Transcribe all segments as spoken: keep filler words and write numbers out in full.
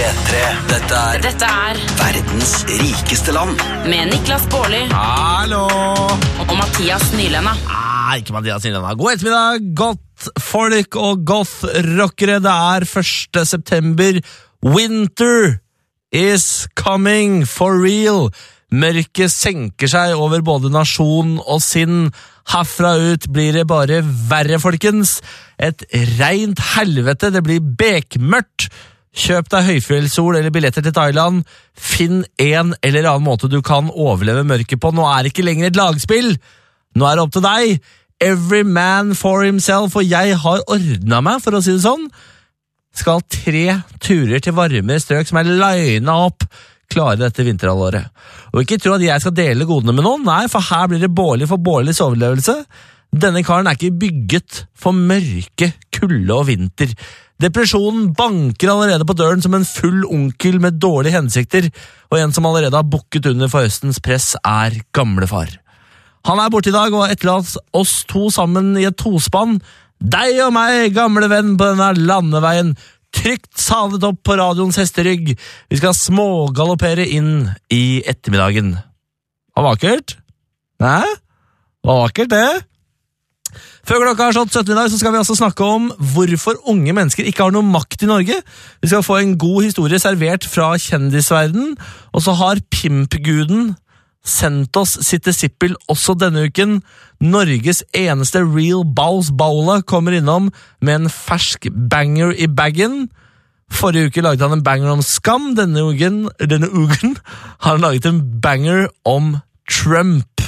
P tre. Dette er Dette er verdens rikeste land. med Niklas Baarli Hallo! og Mathias Nylenda. Ah, ikke Mathias Nylenda. God ettermiddag, godt folk og goth-rockere. Det er første september. Winter is coming for real. Mørket senker seg over både nasjon og sinn. Herfra ut blir det bare verre, folkens. Et rent helvete, det blir bekmørkt. Kjøp deg høyfjellssol eller billetter til Thailand. Finn en eller annen måte du kan overleve mørket på. Nå er det ikke lenger et lagspill. Nå er det opp til deg. Every man for himself. Og jeg har ordnet meg, for å si det sånn. Skal tre turer til varmere strøk som er linet opp klare dette vinterhalvåret. Og ikke tro at jeg skal dele godene med noen. Nei, for her blir det Baarli for Baarlis overlevelse. Denne karen er ikke bygget for mørke, kulde og vinter. Depresjonen banker allerede på døren som en full onkel med dårlige hensikter, og en som allerede har bukket under for høstens press er gamlefar. Han er borte i dag og har etterlatt oss to sammen i et tospann. Deg og meg, gamle venn på denne landeveien, trygt salet opp på radioens hesterygg. Vi skal smågaloppere inn i ettermiddagen. Var vakkert? Nei? Var vakkert det? Før klokka har slått sytten i dag, så skal vi altså snakke om hvorfor unge mennesker ikke har noe makt i Norge. Vi skal få en god historie servert fra kjendisverden, og så har pimpguden sendt oss sitt disippel også denne uken. Norges eneste real bows bowler kommer innom med en fersk banger i baggen. Forrige uke laget han en banger om skam. Denne uken, denne uken har han laget en banger om Trump.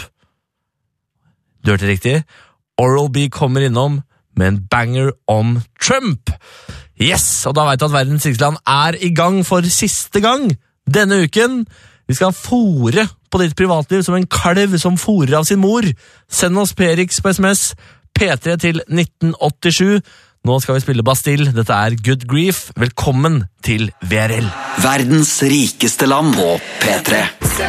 Du hørte riktig. Oral-B kommer innom med en banger om Trump. Yes, og da vet du at verdens rikeste land er i gang for siste gang denne uken. Vi skal fôre på ditt privatliv som en kalv som fôrer av sin mor. Send oss P-Rix på S M S, P tre til nitten åttisju. Nå skal vi spille Bastille. Dette er Good Grief. Velkommen til V R L. Verdens rikeste land på P tre.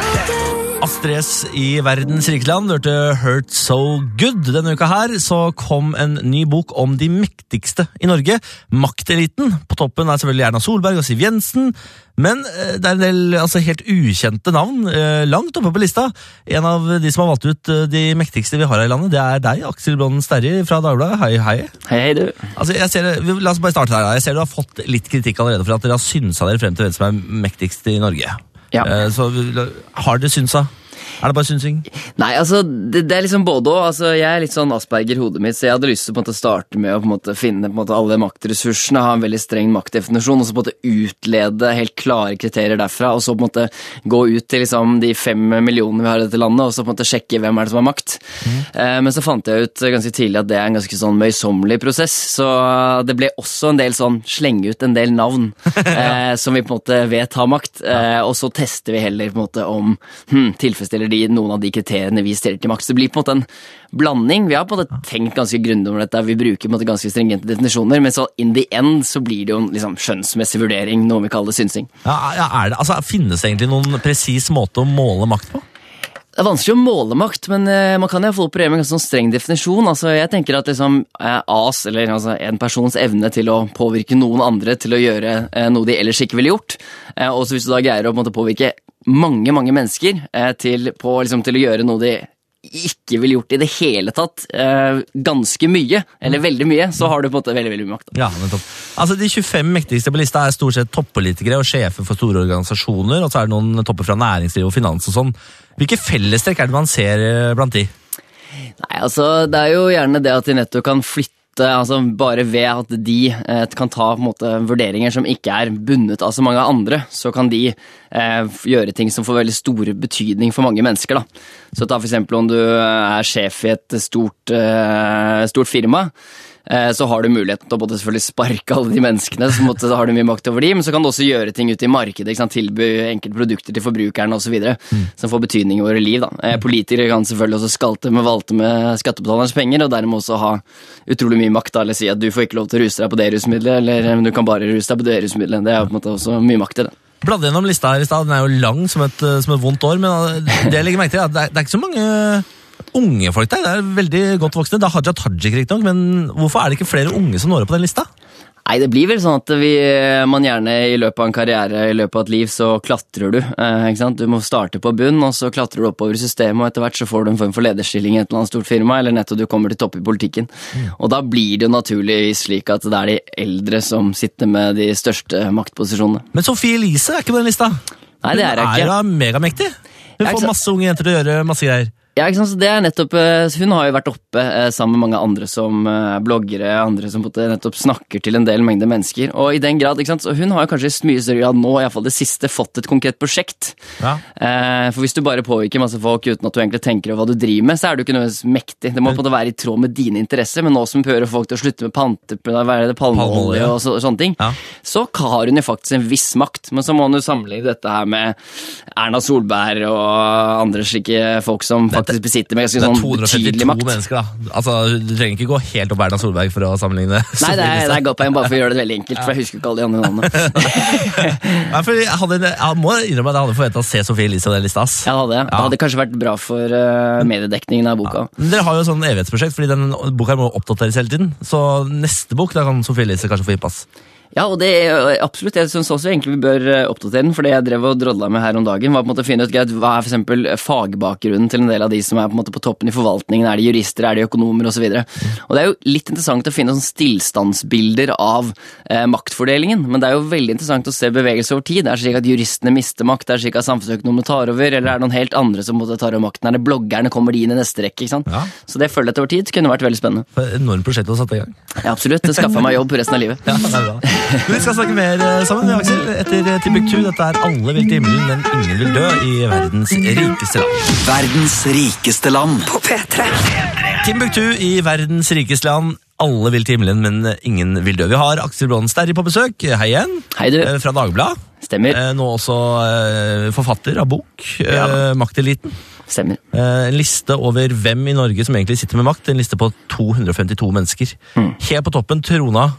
Astrid S i verdens rikeste land hørte Hurt So Good. Denne uka her så kom en ny bok om de mektigste i Norge. Makteliten. På toppen er selvfølgelig Erna Solberg og Siv Jensen. Men det er en del altså, helt ukjente navn eh, langt oppe på lista. En av de som har valgt ut de mektigste vi har her i landet, det er deg, Aksel Blonden Sterri fra Dagbladet. Hei, hei. Hei, hei, du. Altså, jeg ser, la oss bare starte her. Jeg ser du har fått litt kritikk allerede for at dere har synsa dere frem til hvem som er mektigst i Norge. Ja. Eh, så har dere synsa? Er det bare synsing? Nei, altså, det, det er liksom både og. Altså, jeg er litt sånn Asperger i hodet mitt, så jeg hadde lyst til på en måte å starte med å på en måte finne på en måte alle maktressursene, ha en veldig streng maktdefinisjon, og så på en måte utlede helt klare kriterier derfra, og så på en måte gå ut til liksom de fem millionene vi har i dette landet, og så på en måte sjekke hvem er det som har makt. Mm. Eh, men så fant jeg ut ganske tidlig at det er en ganske sånn møysommelig prosess, så det ble også en del sånn, slenge ut en del navn eh, som vi på en måte vet har makt, eh, og så tester vi heller på en måte om hm, tilfredsstiller de, noen av de kriteriene vi stiller til makt. Så det blir på en måte en blanding. Vi har på en måte tenkt ganske grundig om dette, vi bruker på en måte ganske stringente definisjoner, men så in the end så blir det jo en liksom, skjønnsmessig vurdering, noe vi kaller synsing. Ja, ja, er det, altså, finnes det egentlig noen presis måte å måle makt på? Det er vanskelig å måle makt, men uh, man kan i hvert fall operere med en sånn streng definisjon. Altså, jeg tenker at liksom, uh, as, eller altså, en persons evne til å påvirke noen andre til å gjøre uh, noe de ellers ikke ville gjort, uh, og så hvis du da greier å på en måte, påvirke mange, mange mennesker uh, til, på, liksom, til å gjøre noe de ikke ville gjort i det hele tatt, uh, ganske mye, eller veldig mye, så har du på en måte veldig, veldig mye makt. Ja, nettopp. Altså, de tjuefem mektigste på lista er stort sett toppolitikere og sjefer for store organisasjoner, og så er det noen topper fra næringsliv og finans og sånn. Hvilke fellestrekk er det man ser blant de? Nei, altså, det er jo gjerne det at de nettopp kan flytte, altså bare ved at de eh, kan ta på en måte vurderinger som ikke er bundet av så mange andre, så kan de eh, gjøre ting som får veldig store betydning for mange mennesker, da. Så ta for eksempel om du er sjef i et stort, eh, stort firma, så har du muligheten til å både selvfølgelig sparke alle de menneskene, så måtte, har du mye makt over de, men så kan du også gjøre ting ute i markedet, ikke sant? Tilby enkelte produkter til forbrukerne og så videre, mm. som får betydning i våre liv, da. Politikere kan selvfølgelig også skalte med valte med skattebetalernes penger, og dermed også ha utrolig mye makt, da, eller si at du får ikke lov til å ruse deg på det rusmiddelet, eller du kan bare ruse deg på det rusmiddelet. Det er jo på en måte også mye makt i det. Bladde gjennom lista her i stad, den er jo lang som et, som et vondt år, men det jeg legger merke til er at det er, det er ikke så mange unge folk der, det er veldig godt voksne. Det er Haja Tajik riktig nok, men hvorfor er det ikke flere unge som når opp på den lista? Nei, det blir vel sånn at vi, man gjerne i løpet av en karriere, i løpet av et liv, så klatrer du, eh, ikke sant? Du må starte på bunn, og så klatrer du oppover i systemet, og etter hvert så får du en form for lederstilling i et eller annet stort firma, eller nettopp du kommer til topp i politikken. Mm. Og da blir det jo naturligvis slik at det er de eldre som sitter med de største maktposisjonene. Men Sophie Elise er ikke på den lista. Nei, det er jeg ikke. Hun er jo megamektig. Hun får masse unge jenter til å gjøre masse greier. Ja, ikke sant, så det er nettopp, hun har jo vært oppe eh, sammen med mange andre som eh, bloggere, andre som på en måte nettopp snakker til en del mengde mennesker, og i den grad, ikke sant, så hun har jo kanskje i mye større grad nå, i hvert fall det siste, fått et konkret prosjekt. Ja. Eh, for hvis du bare påvirker masse folk uten at du egentlig tenker over hva du driver med, så er du ikke nødvendigvis mektig. Det må på en måte være i tråd med dine interesser, men nå som prøver folk til å slutte med panter, være det palmeolje ja. og, så, og sånne ting, ja. så har hun jo faktisk en viss makt, men så må hun jo sammenligne dette her med Erna Solberg og andre slike folk som faktisk besitter med ganske sånn betydelig makt. Det er to hundre og femtito mennesker, da. Altså, du trenger ikke gå helt opp Erna Solberg for å sammenligne. Nei, det er, det er godt poeng, bare for å gjøre det veldig enkelt, for jeg husker ikke alle de andre navnene. Nei, for jeg, hadde, jeg må innrømme at jeg hadde forventet å se Sophie Elise og den lista. Ja, det hadde jeg. Det hadde kanskje vært bra for uh, mediedekningen av boka. Ja. Dere har jo sånn evighetsprosjekt, fordi den boka må oppdateres hele tiden, så neste bok, da kan Sophie Elise kanskje få innpass. Ja, og det er absolutt, jeg synes også egentlig vi bør oppdatere den, for det jeg drev og drodla med her om dagen var på en måte å finne ut greit, hva er for eksempel fagbakgrunnen til en del av de som er på en måte på toppen i forvaltningen, er de jurister, er de økonomer og så videre. Og det er jo litt interessant å finne sånn stillstandsbilder av eh, maktfordelingen, men det er jo veldig interessant å se bevegelse over tid. Det er slik at juristene mister makt, det er slik at samfunnsøkonomene tar over, eller er det noen helt andre som måtte ta over makten, er det bloggerne, kommer de inn i neste rekke, ikke sant? Ja. Så det følger etter over tid, kunne vært veldig spennende. For et enormt prosjekt å sette i gang. Ja, absolutt, det skaffer meg jobb på resten av livet. Ja, det er bra. Vi skal snakke mer sammen med Aksel etter Timbuktu. Dette er Alle vil til himmelen, men ingen vil dø i verdens rikeste land. Verdens rikeste land på P tre. Timbuktu i verdens rikeste land. Alle vil til himmelen, men ingen vil dø. Vi har Aksel Blånen Sterri på besøk. Hei igjen. Hei du. Fra Dagbladet. Stemmer. Nå også forfatter av bok. Ja. Makteliten. Stemmer. En liste over hvem i Norge som egentlig sitter med makt. En liste på to hundre og femtito mennesker. Mm. Helt på toppen, Trona.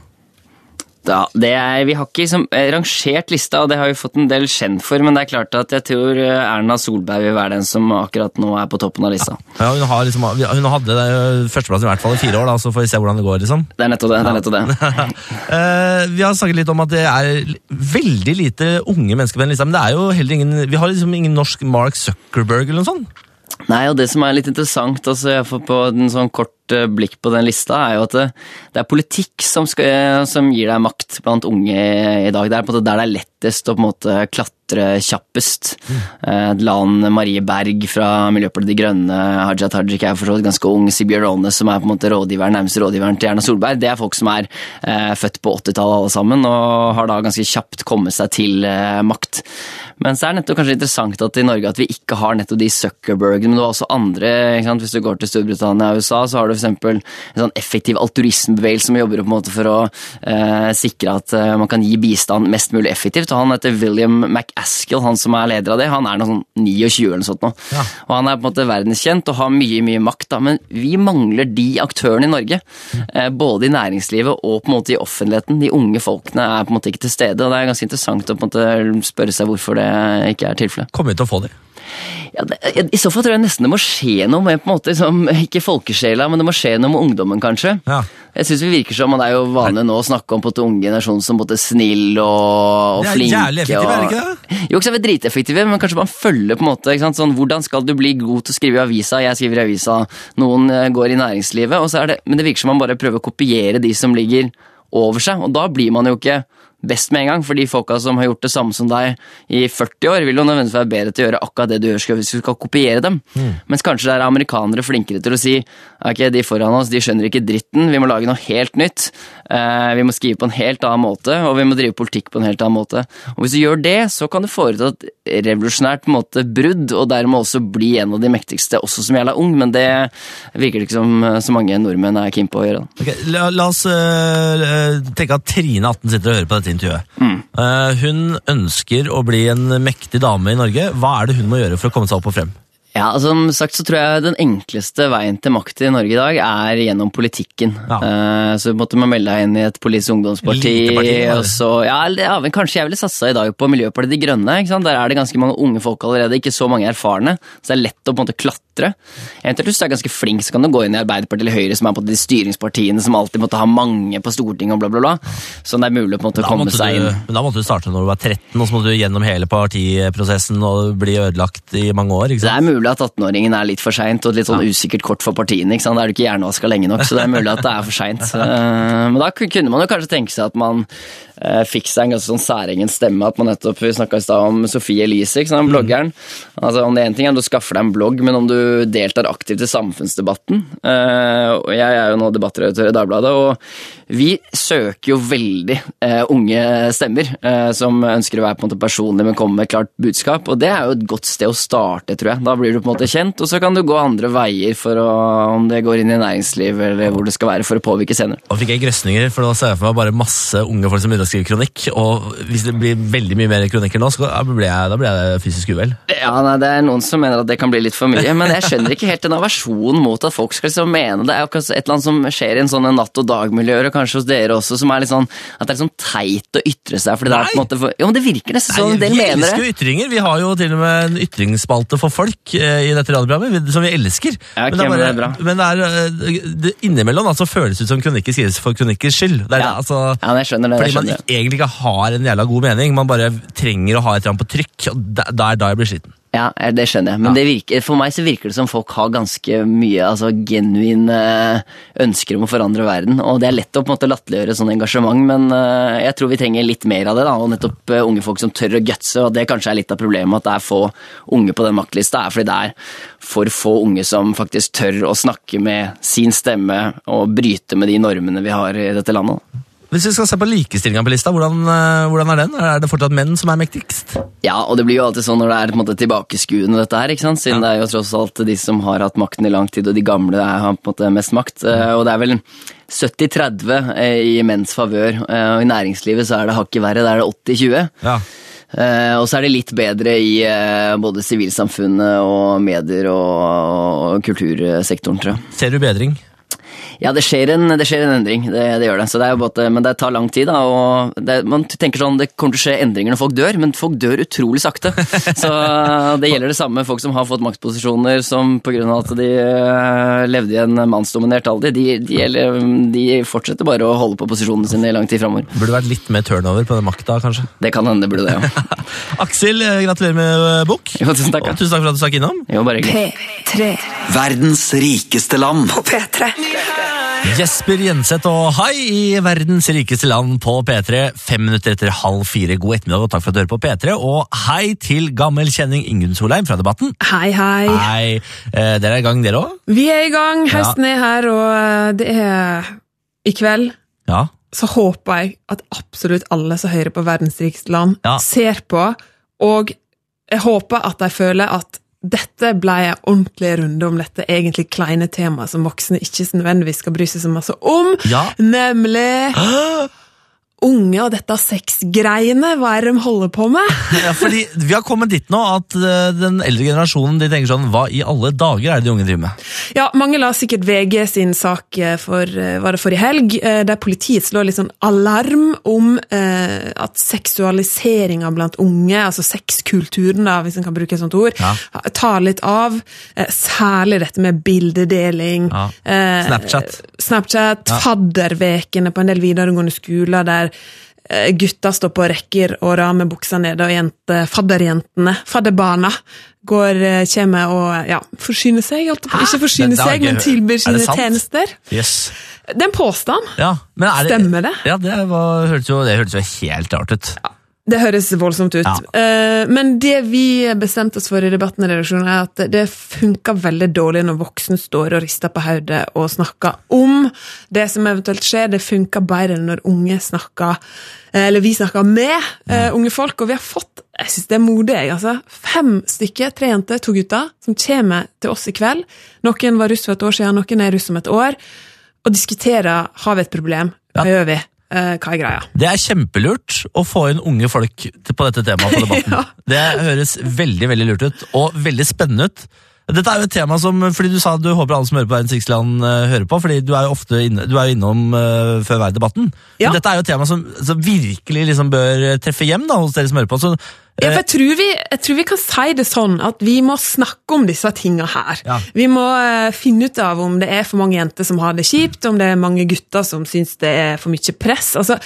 Ja, det er, vi har ikke liksom, rangert lista, og det har vi fått en del kjent for, men det er klart at jeg tror Erna Solberg vil være den som akkurat nå er på toppen av lista. Ja, hun, har liksom, hun hadde førsteplass i hvert fall i fire år, da, så får vi se hvordan det går, liksom. Det er nettopp det, det er nettopp det. uh, vi har snakket litt om at det er veldig lite unge mennesker på den lista, men det er jo heller ingen, vi har liksom ingen norsk Mark Zuckerberg eller noe sånt. Nei, og det som er litt interessant, altså jeg får på en sånn kort blikk på den lista, er jo at det, det er politikk som, skal, som gir deg makt blant unge i dag. Det er på en måte der det er lettest å på en måte klatre kjappest. Mm. Lan Marie Berg fra Miljøpartiet De Grønne, Hadia Tajik er forstått ganske ung, Sibyl Rollnes som er på en måte rådgiveren, nærmest rådgiveren til Erna Solberg, det er folk som er eh, født på åttitallet alle sammen, og har da ganske kjapt kommet seg til eh, makt. Men så er det nettopp kanskje interessant at i Norge at vi ikke har nettopp de Zuckerbergene, men det var også andre, ikke sant? Hvis du går til Storbritannia og U S A, så har du for eksempel en sånn effektiv altruismebevegelse som jobber på en måte for å eh, sikre at eh, man kan gi bistand mest mulig effektivt, og han heter William McAskill, han som er leder av det, han er noe sånn tjueni eller noe sånt nå. Ja. Og han er på en måte verdenskjent og har mye, mye makt, da, men vi mangler de aktørene i Norge, eh, både i næringslivet og på en måte i offentligheten. De unge folkene er på en måte ikke til stede, og det er ganske interessant å på en måte spørre seg hvorfor det ikke er tilfellet. Kommer vi til å få det? Ja, det, I så fall tror jeg nesten det må skje noe med på en måte, liksom, ikke folkesjela, men det må skje noe med ungdommen, kanskje. Ja. Jeg synes vi virker som, man er jo vanlig nå å snakke om på en unge generasjon som på en måte snill og, og flink. Det er jævlig effektive, er det ikke det? Jo, ikke så er vi driteffektive, men kanskje man følger på en måte, ikke sant? Sånn, hvordan skal du bli god til å skrive i avisa? Jeg skriver i avisa, noen går i næringslivet, og så er det, men det virker som man bare prøver å kopiere de som ligger over seg, og da blir man jo ikke best med en gang, for de folka som har gjort det samme som deg i førti år, vil jo nødvendigvis være bedre til å gjøre akkurat det du gjør hvis du skal kopiere dem. Mm. Mens kanskje det er amerikanere flinkere til å si ok, de foran oss, de skjønner ikke dritten, vi må lage noe helt nytt, eh, vi må skrive på en helt annen måte, og vi må drive politikk på en helt annen måte. Og hvis du gjør det, så kan du foreta et revolusjonært måte brudd, og dermed også bli en av de mektigste, også som gjelder ung, men det virker ikke som så mange nordmenn er keen på å gjøre. Okay, la, la oss uh, tenke at Trine atten sitter og hører på dette intervjuet. Mm. Uh, hun ønsker å bli en mektig dame i Norge. Hva er det hun må gjøre for å komme seg opp og frem? Ja, altså, som sagt så tror jeg den enkleste veien til makt i Norge i dag er gjennom politikken. Ja. Uh, så måtte man melde deg inn i et politisk ungdomsparti, Eliteparti, og så, ja, ja, men kanskje jeg ville satsa i dag på Miljøpartiet De Grønne, ikke sant? Der er det ganske mange unge folk allerede, ikke så mange erfarne, så det er lett å på en måte klatre. Eventuelt hvis du er ganske flink, så kan du gå inn i Arbeiderpartiet eller Høyre, som er på de styringspartiene som alltid måtte ha mange på Stortinget og bla bla bla, så det er mulig på en måte å komme seg inn. Du, men da måtte du starte når du var tretten, og så måtte du gjennom hele partiprosessen og bli ødelagt i mange år, ikke sant? Det er mulig at atten-åringen er litt for sent og et litt sånn ja. usikkert kort for partiene, ikke sant? Da er du ikke hjernevaska lenge nok, så det er mulig at det er for sent. Men da kunne man jo kanskje tenke seg at man eh, fikk seg en ganske sånn særegen stemme, at man nettopp, vi snakket i sted om Sofie Elise, ikke sant, bloggeren. Altså om det er en ting er at du skaffer deg en blogg, men om du deltar aktivt i samfunnsdebatten, eh, og jeg er jo nå debattredaktør i Dagbladet, og vi søker jo veldig eh, unge stemmer, eh, som ønsker å være på en måte personlig, men komme med et klart budskap, og det er jo et godt sted å starte, tror jeg. Da blir du på en måte kjent, og så kan du gå andre veier for å, om det går inn i næringsliv eller hvor det skal være for å påvirke senere. Og fikk jeg grøsninger, for da ser jeg for meg bare masse unge folk som begynner å skrive kronikk, og hvis det blir veldig mye mer kronikker nå, så da blir jeg, da blir jeg fysisk uvel. Ja, nei, det er noen som mener at det kan bli litt for mye, men jeg skjønner ikke helt den aversjonen mot at folk skal liksom mene det. Det er jo et eller annet som skjer i en sånn natt- og dagmiljøer, og kanskje hos dere også, som er litt sånn, at det er liksom teit å ytre seg, fordi det er på en måte for, jo, men det virker nesten sånn, en del mener det. Vi elsker jo ytringer, vi har jo til og med en ytringsspalte for folk i dette radioprogrammet, som vi elsker. Ja, men det er, bare, det er bra. Men det er det, innimellom altså, føles ut som kronikker skrives for kronikkers skyld. Det er, ja. altså, ja, jeg skjønner det. Fordi jeg skjønner. man ikke, egentlig ikke har en jævla god mening, man bare trenger å ha et eller annet på trykk, og da, da er da jeg blir sliten. Ja, det skjønner jeg, men ja. det virker, for meg så virker det som folk har ganske mye altså, genuine ønsker om å forandre verden, og det er lett å på en måte latterliggjøre sånn engasjement, men uh, jeg tror vi trenger litt mer av det, da, og nettopp uh, unge folk som tør å gutse, og det kanskje er litt av problemet at det er få unge på den maktlista, er fordi det er for få unge som faktisk tør å snakke med sin stemme og bryte med de normene vi har i dette landet. Hvis vi skal se på likestillingen på lista, hvordan, hvordan er den? Er det fortsatt menn som er mektigst? Ja, og det blir jo alltid sånn når det er på en måte tilbakeskuende dette her, ikke sant? Siden ja. det er jo tross alt de som har hatt makten i lang tid, og de gamle har på en måte mest makt. Og det er vel sytti tretti i menns favør, og i næringslivet så er det hakket verre, da er det åtti tjue. Ja. Uh, og så er det litt bedre i uh, både sivilsamfunnet og medier og, og kultursektoren, tror jeg. Ser du bedring? Ja, det skjer en, det skjer en endring, det, det gjør det. Så det er jo bare, men det tar lang tid, da, og det, man tenker sånn, det kommer til å skje endringer når folk dør, men folk dør utrolig sakte. Så det gjelder det samme folk som har fått maktposisjoner, som på grunn av at de uh, levde i en mannsdominert alder, de, de, gjelder, de fortsetter bare å holde på posisjonene sine i lang tid fremover. Burde vært litt mer turnover på den makta, kanskje? Det kan hende, det burde det, ja. Aksel, gratulerer med bok. Jo, tusen takk. Og tusen takk for at du stakk innom. Jo, bare hyggelig. P tre. Verdens rikeste land på P tre. Jesper Jenseth og hei i verdens rikeste land på P tre, fem minutter etter halv fire. God ettermiddag og takk for at du hører på P tre, og hei til gammel kjenning Ingunn Solheim fra Debatten. Hei, hei. Hei, eh, dere er i gang dere også? Vi er i gang, høsten er her, og det er i kveld. Ja. Så håper jeg at absolutt alle som hører på verdens rikeste land ja. ser på, og jeg håper at de føler at dette ble en ordentlig runde om dette egentlig kleine temaet som voksne ikke nødvendigvis skal bry seg så masse om, ja. nemlig unge og dette sexgreiene, hva er det de holder på med? Ja, fordi vi har kommet dit nå at uh, den eldre generasjonen de tenker sånn, hva i alle dager er det de unge driver med? Ja, mange la sikkert V G sin sak for, var det for i helg, der politiet slår litt sånn alarm om uh, at seksualiseringen blant unge, altså sexkulturen da, hvis man kan bruke et sånt ord, ja. tar litt av, uh, særlig dette med bildedeling, ja. uh, Snapchat, Snapchat, ja. faddervekene på en del videregående skoler der gutta står på rekker og ramer buksa ned, og jente, fadderjentene, fadderbarna, går, kommer og ja, forsyner seg, ikke forsyner seg, men tilbyr sine tjenester. Yes. Det er en påstand. Ja, men er det, stemmer det? Ja, det, var, hørtes jo, det hørtes jo helt rart ut. Ja. Det høres voldsomt ut. Ja. Men det vi bestemte oss for i debatten i redaksjonen er at det funker veldig dårlig når voksne står og rister på hodet og snakker om det som eventuelt skjer. Det funker bedre når unge snakker, eller vi snakker med uh, unge folk, og vi har fått, jeg synes det er modig, altså, fem stykker, tre jenter, to gutter, som kommer til oss i kveld. Noen var russ for et år siden, noen er russ om et år, og diskuterer, har vi et problem? Hva ja. gjør vi? Uh, hva er greia? Det er kjempelurt å få inn unge folk på dette temaet på Debatten. ja. Det høres veldig, veldig lurt ut, og veldig spennende ut. Dette er jo et tema som, fordi du sa at du håper alle som hører på Verdens rikeste land uh, hører på, fordi du er jo ofte inne, du er jo innom uh, før hver debatten. Ja. Dette er jo et tema som, som virkelig liksom bør treffe hjem da, hos dere som hører på. Så, uh, ja, for jeg tror, vi, jeg tror vi kan si det sånn at vi må snakke om disse tingene her. Ja. Vi må uh, finne ut av om det er for mange jenter som har det kjipt, om det er mange gutter som synes det er for mye press. Altså,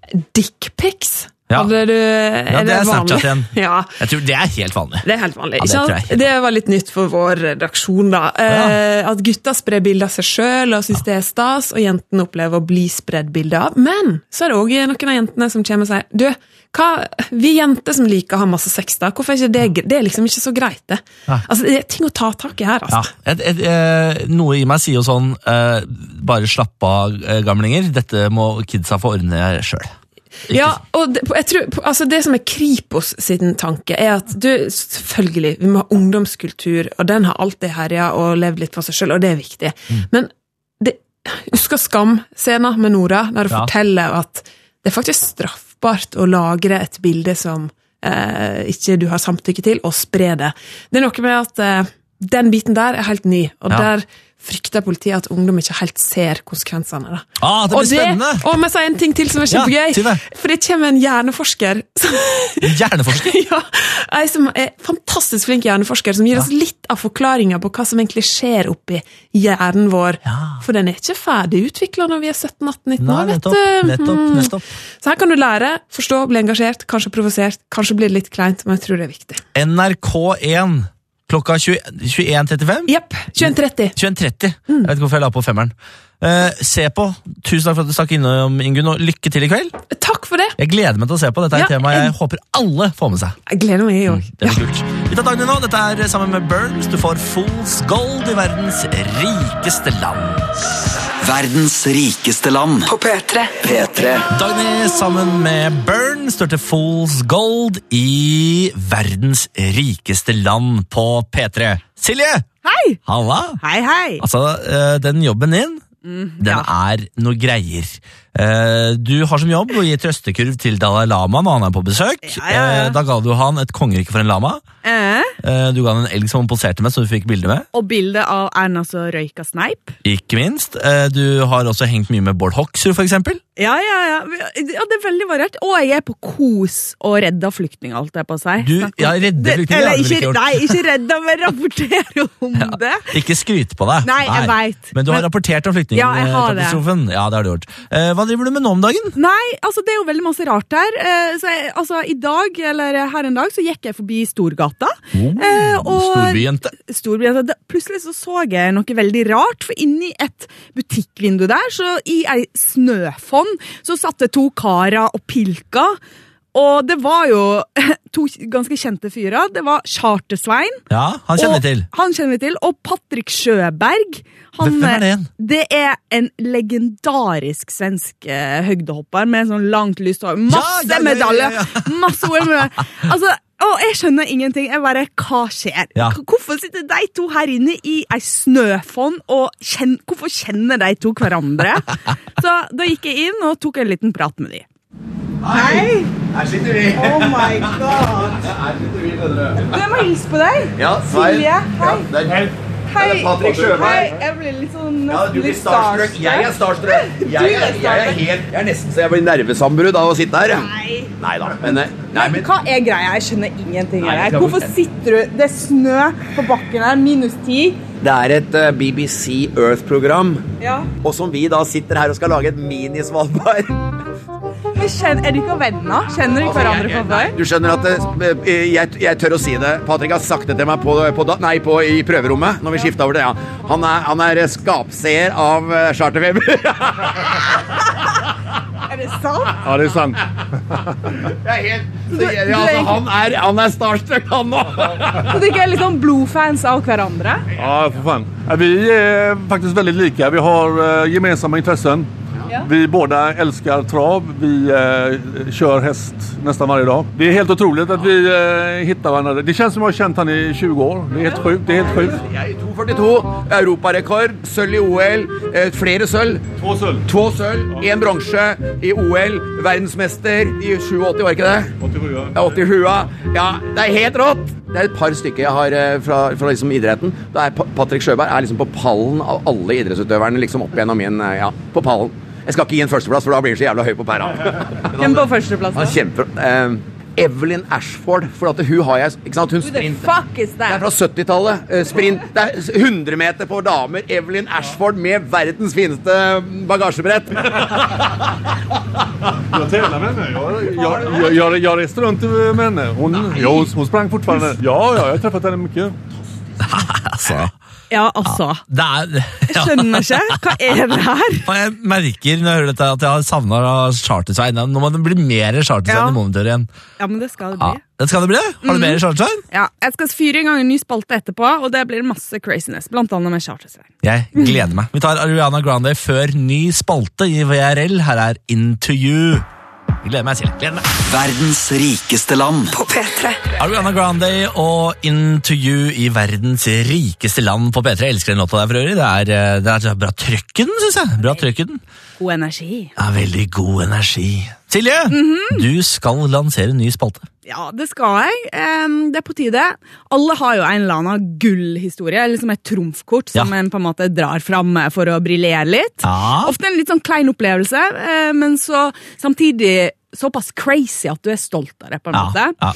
dickpics. Ja. Du, er ja, det, det er Snapchat igjen. Ja. Jeg tror det er helt vanlig. Det er helt vanlig. Ja, det, helt det var litt nytt for vår redaksjon da. Ja. Eh, at gutter sprer bilder av seg selv og synes ja. det er stas, og jentene opplever å bli spredd bilder av. Men så er det også noen av jentene som kommer og sier, du, hva, vi jenter som liker å ha masse sex da, hvorfor er ikke det, det er liksom ikke så greit det. Ja. Altså, det er ting å ta tak i her, altså. Ja. Et, et, et, noe i meg sier jo sånn, eh, bare slapp av gamlinger, dette må kidsa få ordne selv. Ikke. Ja, og det, jeg tror, altså det som er Kripos sin tanke er at du, selvfølgelig, vi må ha ungdomskultur, og den har alltid herjet og levd litt for seg selv, og det er viktig. Mm. Men det, husker skam-scenen med Nora, der du ja. forteller at det er faktisk straffbart å lagre et bilde som eh, ikke du har samtykke til, og spre det. Det er noe med at eh, den biten der er helt ny, og ja. der frykter politiet at ungdom ikke helt ser konsekvensene. Da. Ah, det blir og det, spennende! Og må si en ting til som er kjempegøy. Ja, for det kommer en hjerneforsker. Hjerneforsker? Ja, en som er fantastisk flink hjerneforsker, som gir ja. oss litt av forklaringer på hva som egentlig skjer oppi hjernen vår. Ja. For den er ikke ferdig utviklet når vi er sytten atten nitten år, vet du. Nettopp, nettopp. Så her kan du lære, forstå, bli engasjert, kanskje provosert, kanskje bli litt kleint, men jeg tror det er viktig. N R K én klokka tjueen trettifem? Jepp, tjueen tretti. tjueen tretti. Mm. Jeg vet ikke hvorfor jeg la på femmeren. Uh, se på. Tusen takk for at du stakk innom, Ingunn, og lykke til i kveld. Takk for det. Jeg gleder meg til å se på. Dette er ja, et tema jeg en... håper alle får med seg. Jeg gleder meg i år. Mm, det er ja. kult. Vi tar dagene nå. Dette er sammen med Burns. Du får Fool's Gold i verdens rikeste land. Verdens rikeste land på P tre. P tre. Dagny sammen med Burns står til Fool's Gold i verdens rikeste land på P tre. Silje! Hei! Halla! Hei, hei! Altså, den jobben din, mm, den ja. er noe greier. Du har som jobb å gi trøstekurv til Dalai Lama når han er på besøk. Ja, ja, ja. Da ga du han et kongerike for en lama. Eh? Du ga han en elg som han poserte med, så du fikk bilde med. Og bilde av Erna som røyka sneip. Ikke minst. Du har også hengt mye med Bård Hoksrud, for eksempel. Ja, ja, ja. Ja, det er veldig variert. Og jeg er på kos og redda flyktninger, alt jeg på å si. Du, ja, redde flyktninger har du vel ikke gjort? Nei, ikke redda, men rapportere om ja, det. Ikke skryt på deg. Nei, jeg vet. Men du har rapportert om flyktningkatastrofen. Ja, det har du gjort. Hva driver du med nå om dagen? Nei, altså det er jo veldig masse rart her. Så jeg, altså i dag, eller her en dag, så gikk jeg forbi Storgata. Oh, eh, og storbyjente. Storbyjente. Plutselig så så jeg noe veldig rart, for inni et butikkvindu der, så i ei snøfonn, så satt det to karer og pilka, og det var jo to ganske kjente fyrer. Det var Charter-Svein. Ja, han kjenner vi til. Han kjenner vi til, og Patrick Sjøberg. Han, Hvem er det igjen? Det er en legendarisk svensk uh, høgdehopper med sånn langt lyst hår. Masse ja, ja, ja, medaljer. Ja, ja, ja. Masse O L. Altså, og jeg skjønner ingenting. Jeg bare, hva skjer? Ja. Hvorfor sitter de to her inne i ei snøfonn, og kjen, hvorfor kjenner de to hverandre? Så da gikk jeg inn og tok en liten prat med de. Hei! Her sitter vi. Oh my god. Her sitter vi, dere. Du, jeg må hilse på deg. Ja, Silje, hei. Ja, det er Hei, Patrick Sjøberg. Hei, jeg blir litt sånn ja, du blir starstruck. Jeg er starstruck. Jeg, jeg, jeg er helt, jeg er nesten så jeg blir nervesambrudd av å sitte her. Nei. Neida, men, nei, men... Hva er greia? Jeg skjønner ingenting her. Hvorfor sitter du? Det er snø på bakken her, minus ti. Det er et uh, B B C Earth-program, ja. Og som vi da sitter her og skal lage et mini-Svalbard. Men kjenner, er du ikke venner? Kjenner du ikke hverandre fra før? Du skjønner at det, jeg, jeg tør å si det. Patrick har sagt det til meg på, på, nei, på, i prøverommet når vi skiftet over det. Ja. Han, er, han er skapseer av uh, Charterfeber. Er det sant? Ja, det er sant. Jeg er helt... Så, ja, altså, han, er, han er starstruck, han nå. Så dere er litt sånn blodfans av hverandre? Ja, for fan. Vi er faktisk veldig like. Vi har uh, gemensamma intressen. Ja. Vi båda älskar trav. Vi uh, kör häst nästan varje dag. Det är helt otroligt att vi uh, hittar varandra. Det känns som att jag har känt han i tjugo år. Det är helt sjukt. Det är helt sjukt. Jeg, to to førtito, europarekord, sølv i O L, eh, flere sølv. To sølv. To sølv, en bronse i O L, verdensmester i sjuogåtti, var ikke det? åttisju. Ja, åttisju. Ja, det er helt rått. Det er et par stykker jeg har eh, fra, fra liksom idretten. Da er Pa- Patrick Sjøberg er liksom på pallen av alle idrettsutøverne liksom opp gjennom min, eh, ja, på pallen. Jeg skal ikke gi en førsteplass, for da blir han så jævla høy på pæra. Hvem på førsteplass Han da? er kjempe... Eh, Evelyn Ashford, for at hun har jeg, ikke sant, hun Who the sprint. fuck is Det er that? fra syttitallet, eh, sprint, det er hundre meter på damer, Evelyn Ashford med verdens fineste bagagebrett. Jag tävlar med henne. Jag, jag, jag, jag, jag reste runt med henne. Hon, ja, hon, hon sprang fortfarande. Ja, ja, jag har träffat henne mycket. Altså, Ja, altså. det er... Jeg skjønner ikke. Hva er det her? Og jeg merker når jeg hører dette at jeg har savnet Chartersveien. Nå må det bli mer Chartersveien Ja. i Momentøren. Ja, men det skal det Ja, bli. det skal det bli. Har du mer Chartersveien? Ja, jeg skal fyre i gang en ny spalte etterpå, og det blir masse craziness, blant annet med Chartersveien. Jeg gleder meg. Vi tar Ariana Grande før ny spalte i V R L. Her er Into You. Jeg gleder meg, Silje. Gleder meg. Verdens rikeste land. På P tre. Ariana Grande og Into You i verdens rikeste land på P tre. Jeg elsker den låta der for øvrig. Det er, eh, det er bra trøkk i den, synes jeg. Bra trøkk i den. God energi. Ja, veldig god energi. Silje, du skal lansere en ny spalte. Ja, det skal jeg. Em, det er på tide. Alle har jo en eller annen gullhistorie, eller som et trumfkort som Ja. en på en måte drar fram for å briljere litt. Ja. Ofte en litt sånn klein opplevelse, eh, men så samtidig såpass crazy at du er stolt av det, på en Ja, måte. ja.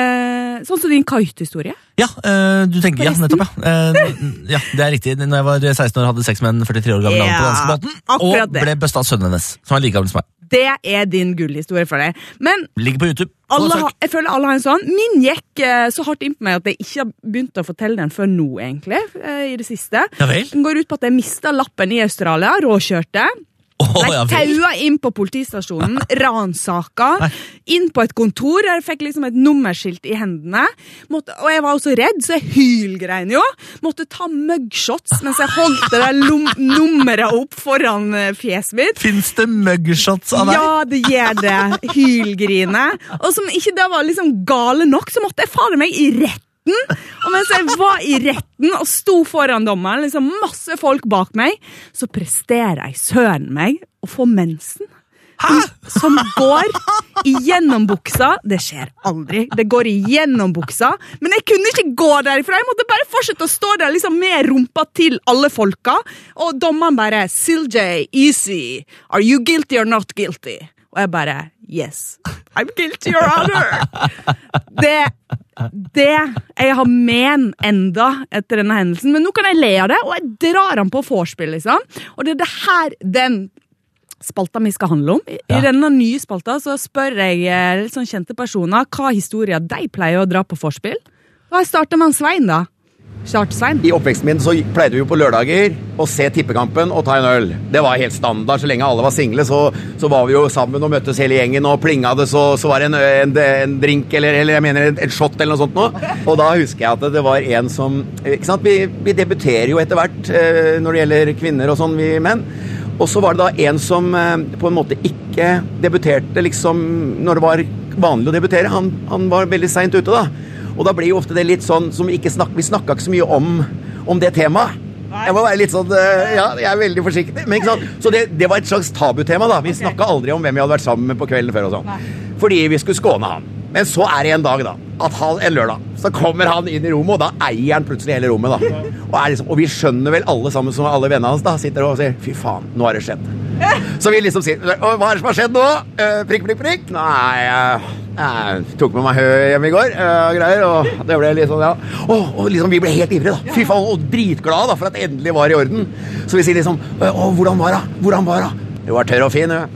Eh, sånn som din kite-historie. Ja, eh, du tenker, ja, Forresten. nettopp, ja. Eh, ja, det er riktig. Når jeg var seksten år, hadde sex med en førtitre år gammel dame på Ja, danskebåten, akkurat og det. ble busta av sønnen hennes, som er like gammel som meg. Det er din gullhistorie for deg. Men Ligger på YouTube. alle Alle har, jeg føler alle har en sånn. Min gikk eh, så hardt inn på meg at jeg ikke har begynt å fortelle den før nå, egentlig, eh, i det siste. Ja vel. Den går ut på at jeg mistet lappen i Australia, råkjørte. Åh, Ble ja vel. taua inn på politistasjonen, ransaka, Nei. inn på et kontor, der jeg fikk liksom et nummerskilt i hendene. Måtte, og jeg var også redd, så jeg hylgrein jo. Måtte ta mugshots mens jeg holdt det der lom- nummeret opp foran eh, fjeset mitt. Finns det mugshots av deg? Ja, det gjør det. Hylgrine. Og som ikke da var liksom gale nok, så måtte jeg fare meg i retten. Og mens jeg var i retten og sto foran dommeren, liksom masse folk bak meg, så presterer jeg søren meg å få mensen. Hæ? Som går igjennom buksa. Det skjer aldri. Det går igjennom buksa. Men jeg kunne ikke gå derifra. Jeg måtte bare fortsette å stå der liksom med rumpa til alle folka. Og dommeren bare, Silje, easy. Are you guilty or not guilty? Og jeg bare, yes. I'm guilty, your honor. Det, det jeg har men enda etter denne hendelsen. Men nå kan jeg le av det, og jeg drar han på vorspiel, liksom. Og det er det her den spalta mi skal handle om. I, Ja. I denne nye spalta så spør jeg eh, litt sånn kjente personer hva historier de pleier å dra på vorspiel. Og jeg starter med han Svein, da. Chartersvein. I oppveksten min så pleide vi jo på lørdager å se tippekampen og ta en øl. Det var helt standard. Så lenge alle var single, så, så var vi jo sammen og møttes hele gjengen, og plinga det, så, så var det en, en, en drink, eller, eller jeg mener en, en shot eller noe sånt nå. Og da husker jeg at det var en som, ikke sant, vi, vi debuterer jo etter hvert eh, når det gjelder kvinner og sånn, vi menn. Og så var det da en som eh, på en måte ikke debuterte liksom når det var vanlig å debutere. Han, han var veldig sent ute da. Og da blir jo ofte det litt sånn som vi ikke snakker, vi snakker ikke så mye om, om det temaet. Jeg må være litt sånn, eh, ja, jeg er veldig forsiktig. Men ikke sant? Så det, det var et slags tabutema da. Vi snakket aldri om hvem vi hadde vært sammen med på kvelden før og sånn. Fordi vi skulle skåne han. Men så er det en dag da, at han, en lørdag, så kommer han inn i rommet, og da eier han plutselig hele rommet da. Og, er liksom, og vi skjønner vel alle sammen, som alle vennene hans da, sitter og sier, fy faen, nå har det skjedd. Så vi liksom sier, hva er det som har skjedd nå? Uh, prikk, prikk, prikk. Nei, jeg, jeg tok med meg hø hjemme i går, uh, greier, og det ble litt sånn, ja. Oh, og liksom vi ble helt ivrige da. Fy faen, og dritglade da, for at det endelig var i orden. Så vi sier liksom, å, hvordan var det? Hvordan var det? Det var tørr og fin, jo.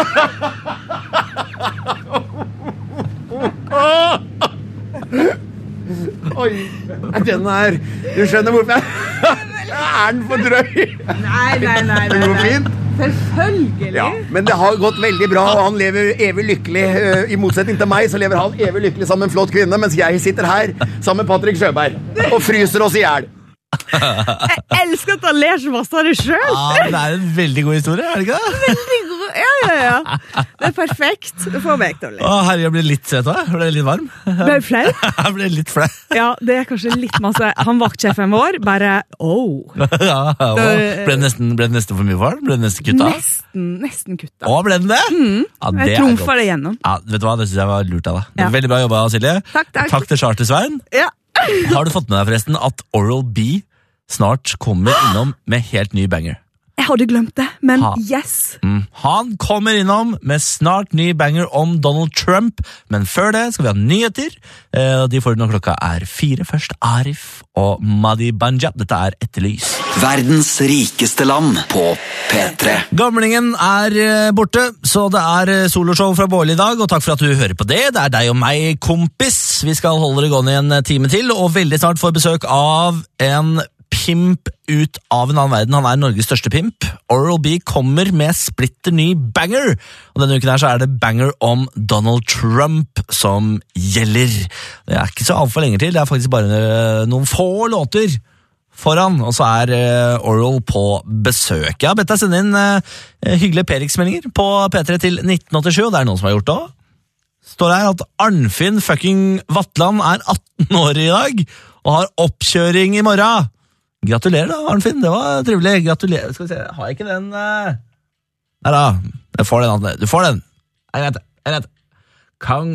Oi, den er, du skjønner hvorfor jeg er den for drøy. Nei, nei, nei. Er det noe fint? Selvfølgelig. Ja, men det har gått veldig bra, og han lever evig lykkelig. Uh, I motsetning til meg, så lever han evig lykkelig sammen med en flott kvinne, mens jeg sitter her sammen med Patrick Sjøberg og fryser oss i hjel. Jeg elsker at han ler så masse av det selv. Ja, det er en veldig god historie, er det ikke det? Veldig god. Ja, ja, ja. Det er perfekt. Du får meg til å le. Å, herre, jeg ble litt svett også. Jeg ble litt varm. Ble du flau? Jeg ble litt flau. Ja, det er kanskje litt masse. Han vaktsjefen vår, bare, oh. Ja, ja. Ble det nesten, ble det nesten for mye for den? Ble det nesten kutta? Nesten, nesten kutta. Å, ble den det? Mm. Ja, det jeg trumfer det gjennom. Ja, vet du hva, det synes jeg var lurt av deg. Ja. Veldig bra jobba, Silje. Takk, takk. Takk til Charter-Svein. Ja. Har du fått med deg forresten at Oral-B snart kommer innom med helt ny banger? Jeg hadde glemt det, men ha. yes. Mm. Han kommer innom med snart ny banger om Donald Trump, men før det skal vi ha nyheter. Eh, de får du når klokka er fire. Først Arif og Madi Banja. Dette er Etterlys. Verdens rikeste land på P tre. Gamlingen er borte, så det er soloshow fra Bårli i dag, og takk for at du hører på det. Det er deg og meg, kompis. Vi skal holde det gående i en time til, og veldig snart får besøk av en pimp ut av en annen verden. Han er Norges største pimp. Oral-B kommer med splitter ny banger, og denne uken her så er det banger om Donald Trump som gjelder. Det er ikke så alt for lenger til, det er faktisk bare noen få låter foran, og så er uh, Oral på besøk. Jeg har bedt deg sende inn uh, hyggelige Perix-meldinger på P tre til nitten åttisju, og det er noen som har gjort det også. Står her at Arnfinn fucking Vatland er atten år i dag, og har oppkjøring i morgen. Gratulerer da, Arnfinn, det var trivelig. Gratulerer, skal vi se, har jeg ikke den uh... Der da, jeg får den, du får den. Jeg vet det, jeg vet det. Kang...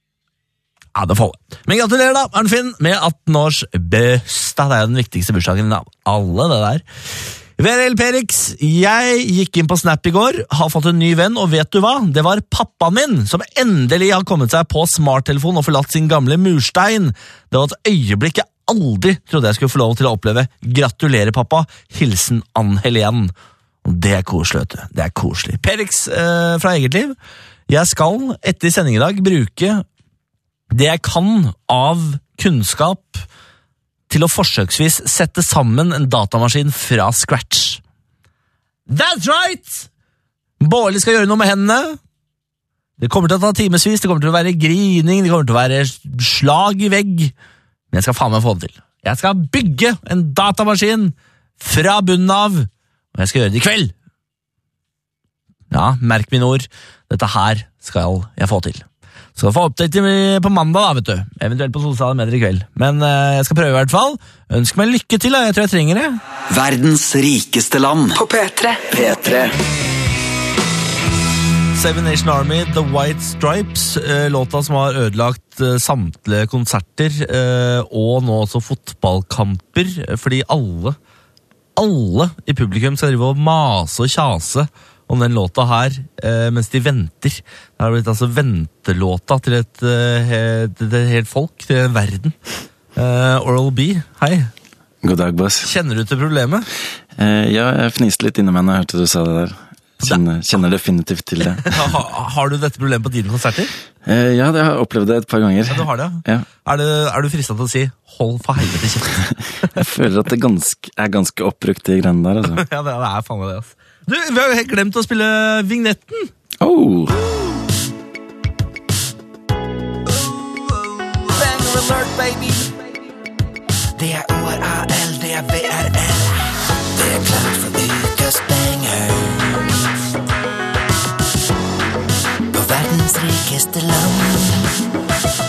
Ja, det får jeg. Men gratulerer da, Arnfinn, med atten års bursdag. Det er den viktigste bursdagen av alle, det der. V R L Perix, jeg gikk inn på Snap i går, har fått en ny venn, og vet du hva? Det var pappaen min, som endelig har kommet seg på smarttelefon og forlatt sin gamle murstein. Det var et øyeblikk jeg aldri trodde jeg skulle få lov til å oppleve. Gratulerer, pappa. Hilsen Ann-Helen. Det er koselig, vet du. Det er koselig. Perix eh, fra eget liv. Jeg skal etter sending i dag bruke det jeg kan av kunnskap til å forsøksvis sette sammen en datamaskin fra scratch. That's right! Bårli skal gjøre noe med hendene. Det kommer til å ta timesvis, det kommer til å være grining, det kommer til å være slag i vegg. Men jeg skal faen meg få det til. Jeg skal bygge en datamaskin fra bunnen av, og jeg skal gjøre det i kveld. Ja, merk mine ord. Dette her skal jeg få til. Skal få update på mandag da, vet du. Eventuelt på sosiale medier i kveld. Men uh, jeg skal prøve i hvert fall. Ønsk meg lykke til da, jeg tror jeg trenger det. Verdens rikeste land på P tre. P tre. Seven Nation Army, The White Stripes, eh, låta som har ødelagt eh, samtlige konserter, eh, og nå også fotballkamper, fordi alle, alle i publikum skal drive og mase og kjase om den låta her, eh, mens de venter. Det har blitt altså ventelåta til et, eh, et, et helt folk, til en verden. Eh, Oral-B, hei. God dag, boss. Kjenner du til problemet? Eh, ja, jeg fniste litt inni meg når jeg hørte du sa det der. Kjenner, kjenner definitivt til det. Ha, har du dette problemet på dine konserter? Eh, ja, det har jeg opplevd det et par ganger. Ja, du har det? Ja. Er, det, er du fristet til å si, hold for helvete kjeft? Jeg føler at det ganske, er ganske oppbrukt i greiene der, altså. Ja, det er, det er faen meg det, altså. Du, vi har jo helt glemt å spille vignetten. Oh! Banger alert, baby. Det er O R A L, det er V R L. Det er klart for ukas banger. Verdens rikeste land.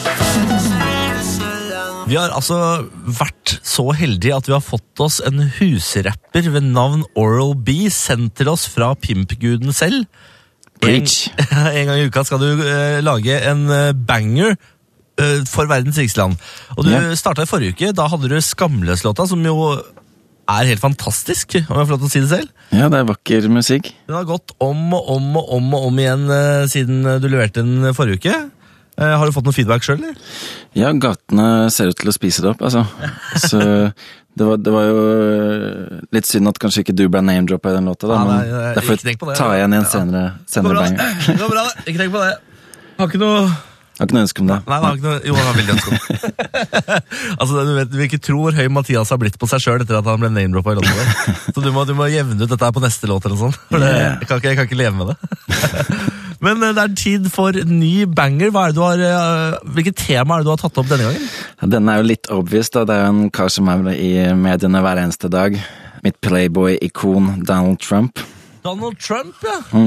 Vi har altså vært så heldige at vi har fått oss en husrapper ved navn Oral-B sendt til oss fra pimpguden selv. En, en gang i uka skal du uh, lage en uh, banger uh, for verdens rikeste land. Og du yeah. startet i forrige uke, da hadde du Skamløs-låta, som jo er helt fantastisk, om jeg får lov til å si det selv. Ja, det er vakker musikk. Den har gått om og om og om og om igjen uh, siden du leverte den forrige uke. Uh, har du fått noen feedback selv, eller? Ja, gatene ser ut til å spise det opp, altså. Så det var, det var jo litt synd at kanskje ikke du ble name-droppet i den låta, da. Ja, nei, men derfor tar jeg igjen i en senere, senere banger. Det går bra, det. Ikke tenk på det. Har ikke noe... Jeg har ikke noe ønske om det. Nei, det har ikke noe... Jo, jeg har veldig ønske om det. Altså, du vet, du vil ikke tro hvor høy Mathias har blitt på seg selv etter at han ble name-droppet i låta der. Så du må, du må jevne ut dette her på neste låt eller noe sånt. For det, jeg, kan ikke, jeg kan ikke leve med det. Men det er tid for ny banger. Hva er det du har, hvilket tema er det du har tatt opp denne gangen? Ja, denne er jo litt obvious, da. Det er jo en kar som er i mediene hver eneste dag. Mitt Playboy-ikon Donald Trump. Donald Trump, ja. Mm.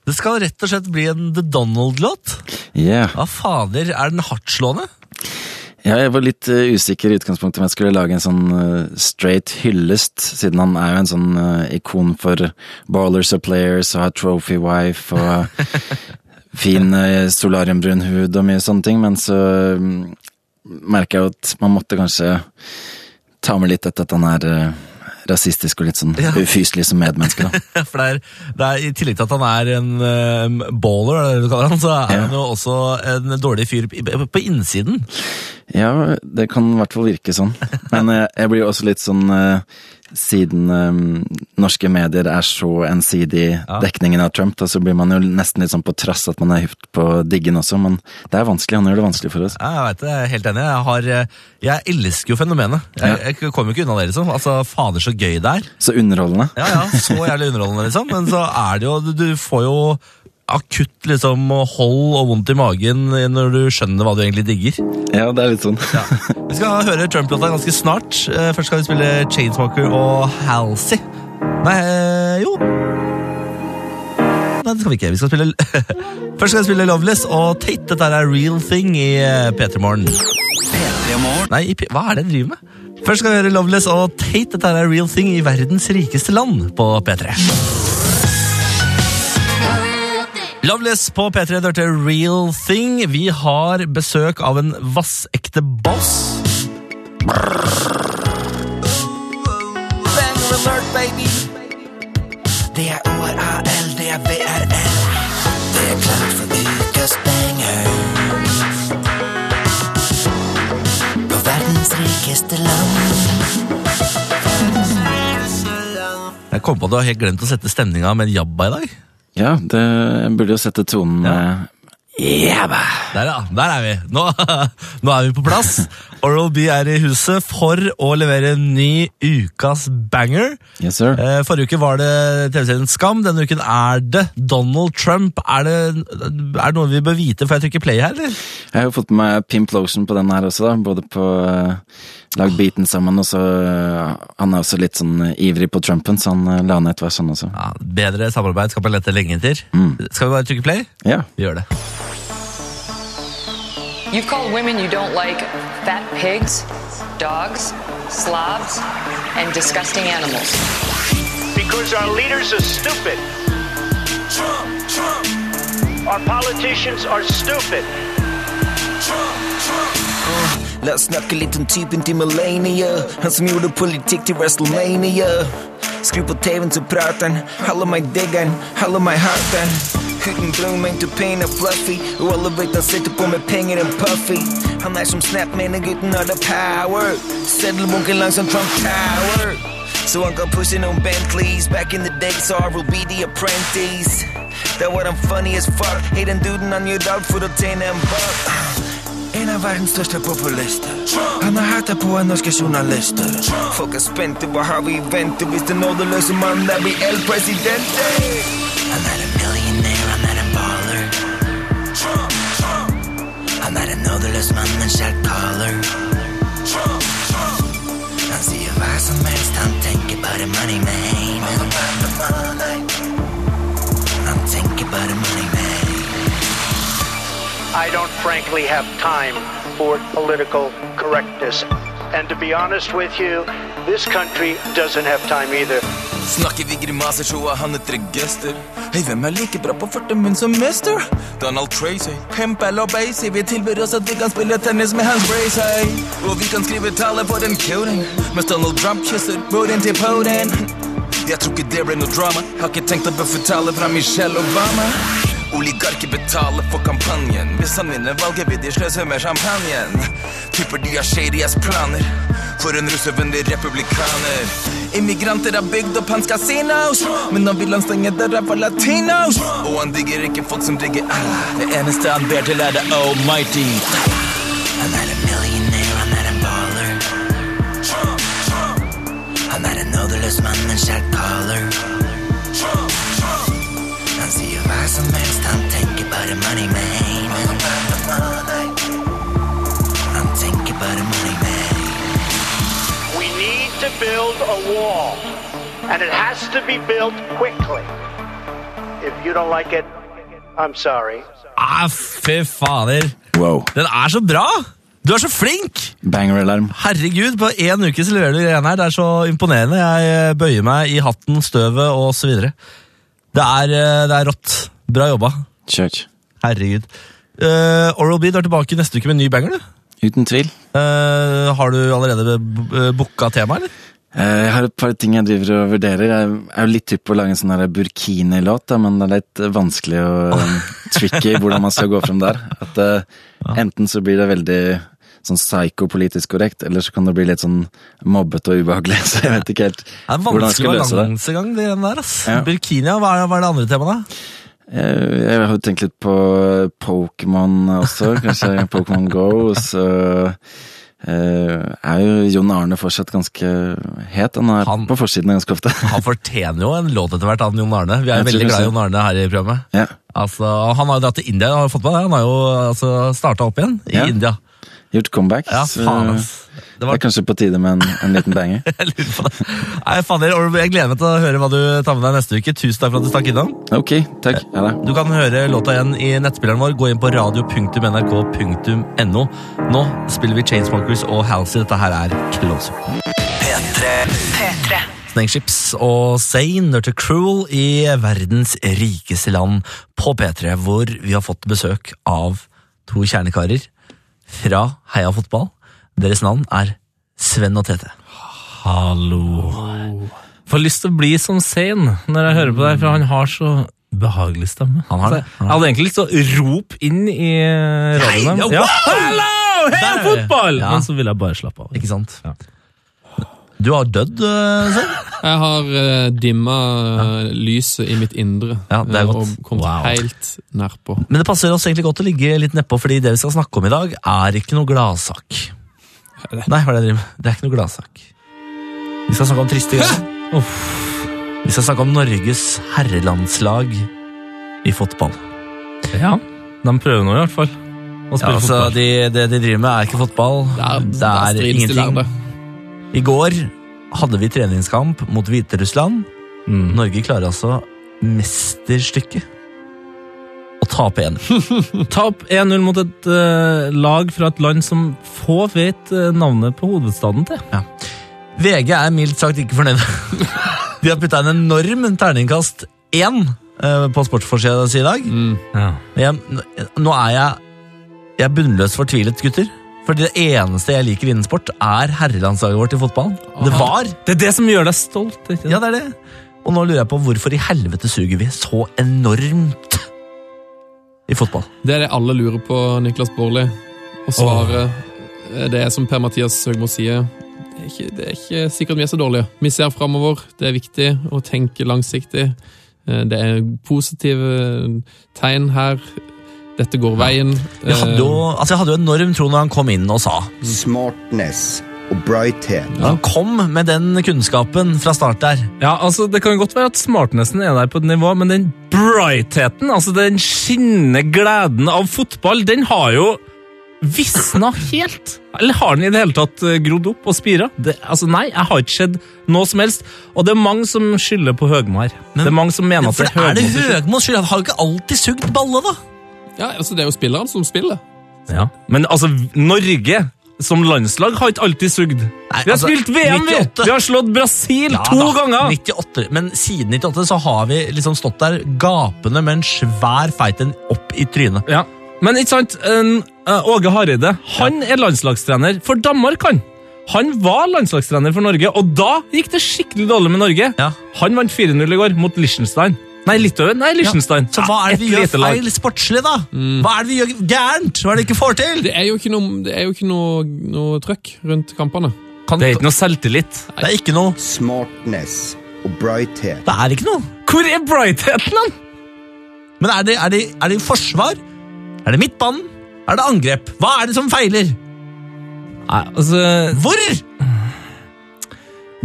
Det skal rett og slett bli en The Donald-låt. Yeah. Hva fader, er den hardtslående? Ja, jeg var litt uh, usikker i utgangspunktet om jeg skulle lage en sånn uh, straight hyllest, siden han er jo en sånn uh, ikon for ballers og players og har trophy wife og fin uh, solariumbrun hud og mye sånne ting, men så um, merker jeg at man måtte kanskje ta med litt etter at han er uh, rasistisk og litt sånn ja. ufyselig som medmenneske da. For det er, det er, i tillegg til at han er en um, baller, er det du kaller han, så er ja. han jo også en dårlig fyr på innsiden. Ja, det kan i hvert fall virke sånn. Men jeg, jeg blir jo også litt sånn, uh, siden um, norske medier er så ensidig ja. dekningen av Trump, da, så blir man jo nesten litt sånn på trass at man er hypt på diggen også, men det er vanskelig, han gjør det vanskelig for oss. Ja, jeg vet det, jeg er helt enig. Jeg, har, jeg elsker jo fenomenet. Jeg, ja. jeg kommer jo ikke unna det, liksom. Altså, fader, så gøy det er. Så underholdende. Ja, ja, så jævlig underholdende, liksom. Men så er det jo, du, du får jo akutt liksom hold og vondt i magen når du skjønner hva du egentlig digger. Ja, det er litt sånn. Ja. Vi skal høre Trump-låta ganske snart. Først skal vi spille Chainsmoker og Halsey. Nei, jo. Nei, det skal vi ikke. Vi skal spille... Først skal vi spille Loveless og Tate. Dette er Real Thing i P tre Morgen. P tre Morgen? Nei, hva er det den driver med? Først skal vi høre Loveless og Tate. Dette er Real Thing i verdens rikeste land på P tre. Loveless på P tre, dørte Real Thing. Vi har besøk av en vassekte boss. Banger alert, baby. Det er O R A L, det er V R L. Det er klart for ukas banger. På verdens rikeste land. Jeg kom på at du har helt glemt å sette stemninga med en jabba i dag. Ja, det burde jo sette tonen med Jabba! Der, ja. Der er vi. Nå, nå er vi på plass. Oral B er i huset for å levere en ny ukas banger. Yes, sir. Eh, forrige uke var det T V-serien Skam. Denne uken er det Donald Trump. Er det, er det noe vi bør vite før jeg trykker play her, eller? Jeg har jo fått med Pimp Lotion på den her også, da. Både på uh, lag beaten sammen, og så uh, han er også litt sånn uh, ivrig på Trumpen, så han uh, la ned et vers sånn også. Ja, bedre samarbeid skal man lette lenge etter. Mm. Skal vi bare trykke play? Ja. Vi gjør det. You've called women you don't like fat pigs, dogs, slobs, and disgusting animals. Because our leaders are stupid. Trump, Trump. Our politicians are stupid. Trump, Trump. Uh, la oss snakke litt om typen til Melania. Han som gjorde politikk til WrestleMania. Skru på T V-en så prater han. Hallo meg digger han, hallo meg hater han. Huden blooming til pen og fluffy. Og alle vet han sitter på med penger en puffy. Han er som Snap, mener gutten har the power. Seddelbunken langs som Trump Tower. Så han kan pushe noen Bentleys. Back in the days I will be the apprentice. That var han funny as fuck. Hey, den duden han gjør alt for å tjene en buck. En av verdens største populister. Han har hatet på en norske journalister. Folk er spente, hva har vi i vente? Hvis det nådeløse mannen der blir el presidente. Han er en millionær, han er en baller. Han er en nådeløs mann, en kjært caller. Han sier hva som helst, han tenker bare money man. Han tenker bare money man. I don't frankly have time for political correctness. And to be honest with you, this country doesn't have time either. Snakker vi grimaser, så er han et register. Hei, hvem er like bra på førte min som mister? Donald Tracy, Pimp eller Basie. Vi tilbyr oss at vi kan spille tennis med hans brace, hei. Og vi kan skrive tale på den coding. Mens Donald Trump kysser Putin til Putin. Jeg tror ikke det blir noe drama. Har ikke tenkt å buffe tale fra Michelle Obama. Oligarker betaler for kampanjen. Hvis han vinner valget, vil de sløse med champagnen. Typer de har shady ass planer. For en russevennlig republikaner. Immigranter har bygd opp hans casinos. Men nå vil han stenge døra for latinos. Og han digger ikke folk som digger Allah. Det eneste han ber til er det almighty. Han er en millionær, han er en baller. Han er en nådeløs mann, en kjært caller. Han sier hva som helst, han tenker bare money man. Han tenker bare money man. We need to build a wall, and it has to be built quickly. If you don't like it, I'm sorry. Ah, fy fader. Wow. Den er så bra! Du er så flink! Banger-alarm. Herregud, på en uke så leverer du greiene her. Det er så imponerende. Jeg bøyer meg i hatten, støvet og så videre. Det er, det er rått. Bra jobba. Church. Herregud. Uh, Oral-B, du er tilbake neste uke med en ny banger, du? Uten tvil. Uh, har du allerede booka tema, eller? Jeg har et par ting jeg driver og vurderer. Jeg er jo litt typ på å lage en sånn her Burkini-låt, men det er litt vanskelig og um, tricky hvordan man skal gå frem der. At uh, enten så blir det veldig sånn psykopolitisk korrekt, eller så kan det bli litt sånn mobbet og ubehagelig, så jeg vet ikke helt hvordan jeg skal løse det. Det er vanskelig balansegang, det der, ass. Ja. Burkini, hva er, hva er det andre temaet da? Jeg, jeg har tenkt litt på Pokémon også, kanskje Pokémon Go, så uh, er jo Jon Arne fortsatt ganske het, han er han, på forsiden ganske ofte. Han fortjener jo en låt etter hvert av Jon Arne, vi er jeg veldig glad i Jon Arne her i programmet. Ja. Altså, han har jo dratt til India, har fått med det, han har jo altså, startet opp igjen i ja. India. Gjort comeback, ja, faen, så det, var... det er kanskje på tide med en, en liten banger. Jeg lurer på det. Nei, fader, jeg gleder meg til å høre hva du tar med deg neste uke. Tusen takk for at du stakk innom. Ok, takk. Ja, da. Du kan høre låta igjen i nettspilleren vår. Gå inn på radio punktum n r k punktum n o. Nå spiller vi Chainsmokers og Halsey. Dette her er Closer. P tre. Snakeships og Zayn hørte Cruel i verdens rikeste land på P tre, hvor vi har fått besøk av to kjernekarer fra Heia Fotball. Deres navn er Sven og Tete. Hallo. Får lyst til å bli som Zayn når jeg hører på deg, for han har så behagelig stemme. Han har det. Jeg hadde egentlig lyst til å rope inn i radioen. Nei, ja. wow! Hallo, Heia Fotball! Ja. Men så vil jeg bare slappe av. Ikke sant? Ja. Du har dødd, Sven? Jeg har uh, dimma uh, lyset i mitt indre. Ja, det er godt. Og kommet Wow. helt nærpå. Men det passer oss egentlig godt å ligge litt nedpå, fordi det vi skal snakke om i dag er ikke noe gladsak. Nei, hva er det jeg driver med? Det er ikke noe gladsak. Vi skal snakke om triste greier. Vi skal snakke om Norges herrelandslag i fotball. Ja, de prøver nå i hvert fall å spille ja, altså, fotball. De, det de driver med er ikke fotball. Det er, det er, det er ingenting. I går hadde vi treningskamp mot Hviterussland. Mm. Norge klarer altså mesterstykket å tape en null. Tap en null mot et uh, lag fra et land som få vet uh, navnet på hovedstaden til. Ja. V G er mildt sagt ikke fornøyd. De har puttet en enorm terningkast én uh, på sportsforsiden i dag. Mm. Ja. Jeg, nå er jeg, jeg er bunnløst fortvilet, gutter. For det eneste jeg liker innen sport er herrelandslaget vårt i fotballen. Det var... Det er det som gjør deg stolt, ikke det? Ja, det er det. Og nå lurer jeg på hvorfor i helvete suger vi så enormt i fotball. Det er det alle lurer på, Niklas Baarli. Å svare oh. Det er som Per-Mathias Høgmo sier. Det er, ikke, det er ikke sikkert vi er så dårlige. Vi ser fremover. Det er viktig å tenke langsiktig. Det er positive tegn her. Dette går veien. Vi hadde jo, altså jeg hadde jo enorm tro når han kom inn og sa smartness og brighthet. Ja, han kom med den kunnskapen fra start der. Ja, altså det kan godt være at smartnessen er der på et nivå, men den brightheten, altså den skinnende gleden av fotball, den har jo visna helt. Eller har den i det hele tatt grodd opp og spira? Det, altså nei, jeg har ikke sett noe som helst. Og det er mange som skylder på Høgmo her. Men, det er mange som mener at det er Høgmo. Er det Høgmo skyld? Han har jo ikke alltid sugd balle, da. Ja, altså det er jo spilleren som spiller. Ja, men altså, Norge som landslag har ikke alltid sugd. Nei, vi har altså, spilt V M, nittiåtte. Vi har slått Brasil ja, to da, ganger. nittiåtte, men siden nittiåtte så har vi liksom stått der gapende med en svær feiten opp i trynet. Ja, men ikke sant, uh, Åge Hareide, han ja. er landslagstrener for Danmark, han. Han var landslagstrener for Norge, og da gikk det skikkelig dårlig med Norge. Ja. Han vant fire null i går mot Liechtenstein. Nei, Litauen. Nei, Liechtenstein. Ja. Så hva er det vi gjør feil sportslig, da? Mm. Hva er det vi gjør gærent? Hva er det vi ikke får til? Det er jo ikke noe, det er jo ikke noe, noe trøkk rundt kampene. Kan det er ikke noe selvtillit. Nei. Det er ikke noe smartness og brighthet. Det er ikke noe. Hvor er brightheten, han? Men er det, er det, er det forsvar? Er det midtbanen? Er det angrep? Hva er det som feiler? Nei, altså... Hvor?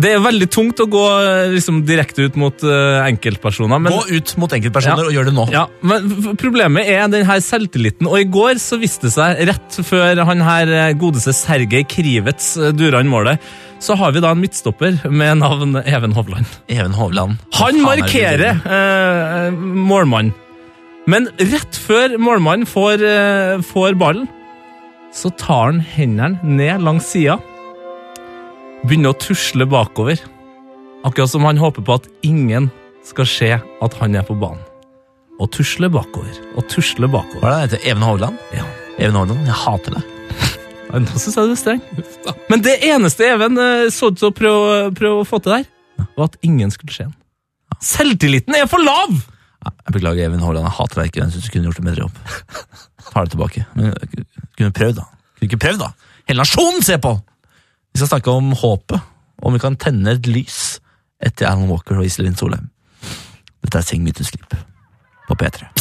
Det er veldig tungt å gå liksom, direkte ut mot uh, enkeltpersoner. Men, gå ut mot enkeltpersoner ja, og gjør det nå. Ja, men problemet er den her selvtilliten. Og i går så viste det seg, rett før han her godeste Sergej Krivets durer inn målet, så har vi da en midtstopper med navn Even Hovland. Even Hovland. Han markerer uh, målmannen. Men rett før målmannen får, uh, får ballen, så tar han hendene ned langs siden, begynner å tusle bakover. Akkurat som han håper på at ingen skal se at han er på banen. Og tusle bakover, og tusle bakover. Hva er det? Even Hovland? Ja. Even Hovland, jeg hater det. Nå synes jeg du er streng. Men det eneste Even uh, så ut til å prøve, prøve å få til der, var at ingen skulle se han. Selvtilliten er for lav! Ja, jeg beklager, Even Hovland, jeg hater deg ikke. Jeg synes du kunne gjort en bedre jobb. Ta det tilbake. Men kunne prøvd da. Kunne ikke prøvd da. Hele nasjonen ser på! Vi skal snakke om håpet, om vi kan tenne et lys etter Alan Walker og Iselin Solheim. Dette er Sing Me to Sleep på P tre.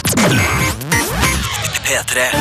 P tre.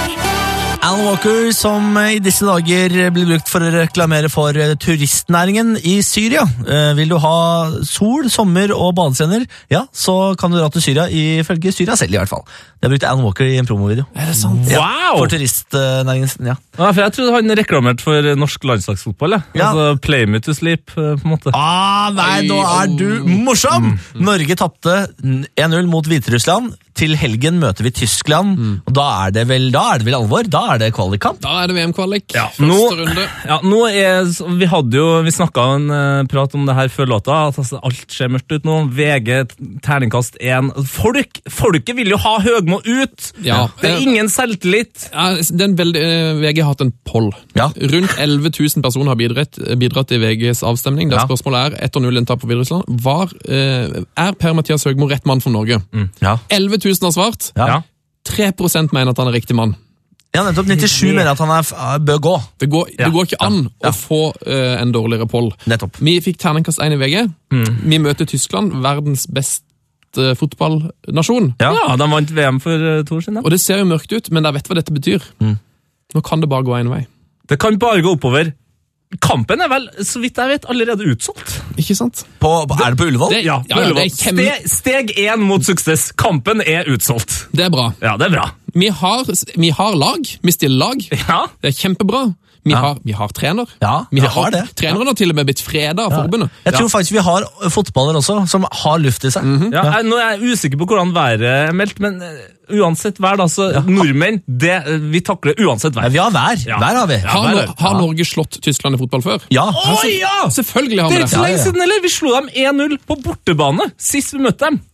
Alan Walker, som i disse dager blir brukt for å reklamere for turistnæringen i Syria. Vil du ha sol, sommer og badestrender? Ja, så kan du dra til Syria, ifølge Syria selv i hvert fall. Det har brukt Alan Walker i en promovideo. Er det sant? Ja, Wow! for turistnæringen, ja. Ja, for jeg trodde han reklamerte for norsk landslagsfotball, ja. Ja. Altså play me to sleep, på en måte. Ah, nei, nå er du morsom! Norge tappte en null mot Hviterussland. Til helgen møter vi Tyskland, og da er det vel, da er det vel alvor? Da er det kvalikkamp? Da er det V M-kvalik. Ja, Første nå, runde. ja, nå er, vi hadde jo, vi snakket en uh, prat om det her før låta, at altså, alt ser mørkt ut nå, V G, terningkast én, folk, folket vil jo ha Høgmo ut, Ja. det er ingen selvtillit. Ja, den veldig, eh, V G har hatt en poll. Ja. Rundt elleve tusen personer har bidratt, bidratt i V Gs avstemning. Der Ja. spørsmålet er, etter null en tap for Hviterussland, var, eh, er Per-Mathias Høgmo rett mann for Norge? Mm. Ja. elleve tusen har svart. Ja. tre prosent mener at han er riktig mann. Ja, nettopp nittisju mener at han er, f- bør gå. Det går, Ja. det går ikke an Ja. å få eh, en dårligere poll. Nettopp. Vi fikk terningkast én i V G. Mm. Vi møter Tyskland, verdens beste fotballnasjon. Ja, de vant V M for uh, to år siden. Og det ser jo mørkt ut, men jeg vet hva dette betyr. Mm. Nå kan det bare gå en vei. Det kan bare gå oppover. Kampen er vel, så vidt jeg vet, allerede utsolgt. Ikke sant? På, er det på Ullevål? Det- Ja, Ja, ja, det er kjem- Steg, steg én mot suksess. Kampen er utsolgt. Det er bra. Ja, det er bra. Vi har, vi har lag. Vi stiller lag. Ja. Det er kjempebra. Vi, Ja. har, vi har trener. Ja, vi vi har det. Treneren har til og med blitt fredet av forbundet. Jeg tror faktisk vi har fotballer også, som har luft i seg. Ja, jeg, nå er jeg usikker på hvordan været er meldt, men uh, uansett vær, da, så nordmenn, det, uh, vi takler uansett Ja, vær. vi har vær. Ja. Vær har vi. Ja, Har, vær Nor- er- har Ja. Norge slått Tyskland i fotball før? Ja. Å ja! Selvfølgelig har Det vi er ikke det. så Ja, lenge ja. siden, eller? Vi slo dem én null på bortebane, sist vi møtte dem.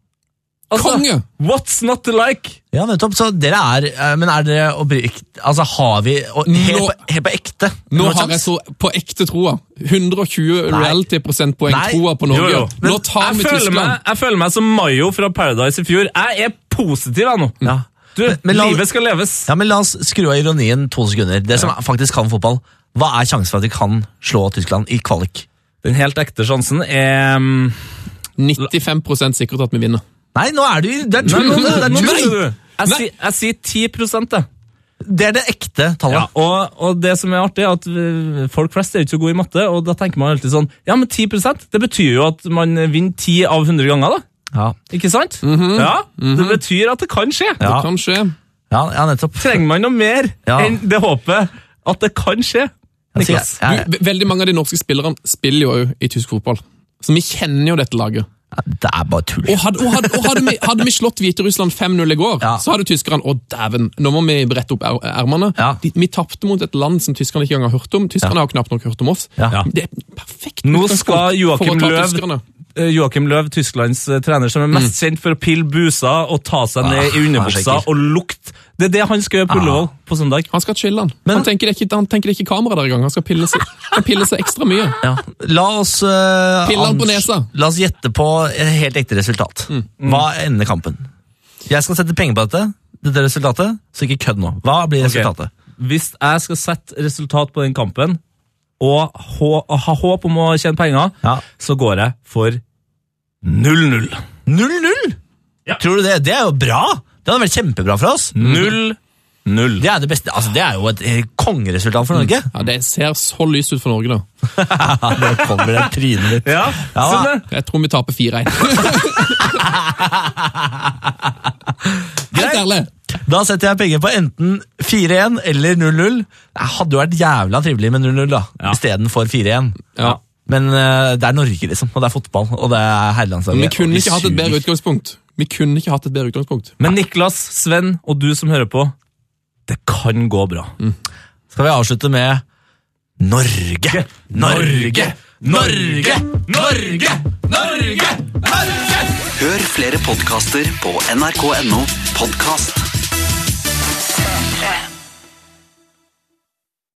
Konge! What's not to like? Ja, nettopp. Så dere er, eh, men er dere oppriktig, altså har vi, og helt, Nå- på, helt på ekte? Nå noen har jeg sjans? så på ekte troa. hundre og tjue Nei. reality-prosentpoeng Nei. troa på Norge. Jo, jo. Nå tar jeg vi føler Tyskland. meg, jeg føler meg som Mayo fra Paradise i fjor. Jeg er positiv jeg nå. Ja. Du, Men- men la- livet skal leves. Ja, men la oss skru av ironien to sekunder. Det som faktisk kan fotball, hva er sjansen for at vi kan slå Tyskland i kvalik? Den helt ekte sjansen er um, nittifem prosent sikkert at vi vinner. Nei, nå er du det er Nei, tull! nå- Det er nå tull. tuller du. Jeg, Nei. sier- jeg sier ti prosent, det. Det er det ekte tallet. Ja, og, og det som er artig, er at uh, folk flest er ikke så gode i matte, og da tenker man alltid sånn, ja, men ti prosent, det betyr jo at man vinner ti av hundre ganger, da. Ja, Ikke sant? Ja, det betyr at det kan skje. Ja. Det kan skje. ja, ja nettopp. Trenger man noe mer Ja. enn det håpet at det kan skje? Altså, jeg- Niklas? jeg- Du, ve- veldig mange av de norske spillerne spiller jo i tysk fotball. Så vi kjenner jo dette laget. Det er bare tull. Og hadde, og hadde, og hadde, vi, hadde vi slått Hviterussland fem null i går, Ja. så hadde tyskerne Å, dæven, nå må vi brette opp er, ermene. Ja. De, vi tapte mot et land som tyskerne ikke engang har hørt om. Tyskerne har jo knapt nok hørt om oss. Ja. Det er perfekt Nå utgangspunkt skal Joakim for å ta Løv, tyskerne. eh, Joakim Løv, Tysklands eh, trener, som er mest kjent for å pille buser og ta seg ned i Ah, han er underbuksa skikkelig. og lukte. Det er det han skal gjøre på Ah. Ullevål på søndag. Han skal chille han. Men- han, tenker det ikke, han tenker det ikke kamera der i gang. Han skal pille seg, han pille seg ekstra mye. Ja. La oss uh, Piller på nesa. La oss gjette på et helt ekte resultat. Hva ender kampen? Jeg skal sette penger på dette, dette resultatet, så ikke kødd nå. Hva blir Ok. resultatet? Hvis jeg skal sette resultat på den kampen, og hå ha håp om å tjene penger, Ja. så går jeg for null null. null null? Ja. Tror du det? Det er jo bra! Det hadde vært kjempebra for oss. null null. Det er det beste, altså det er jo et eh, kongeresultat for Norge. Ja, Det ser så lyst ut for Norge, da. Det kommer det trynet litt. Ja, Ja, Sunne. Jeg tror vi taper fire en. Helt ærlig. Da setter jeg penger på enten fire en eller null null. Det hadde jo vært jævla trivelig med null null da, Ja. i stedet for fire en. Ja. Men eh, det er Norge liksom, og det er fotball, og det er herrelandslaget. Men vi kunne og ikke hatt et bedre utgangspunkt. Vi kunne ikke hatt et bedre utgangspunkt. Men Niklas, Sven og du som hører på, det kan gå bra. Skal vi avslutte med Norge, Norge, Norge, Norge, Norge, Norge! Hør flere podcaster på n r k punktum no podcast.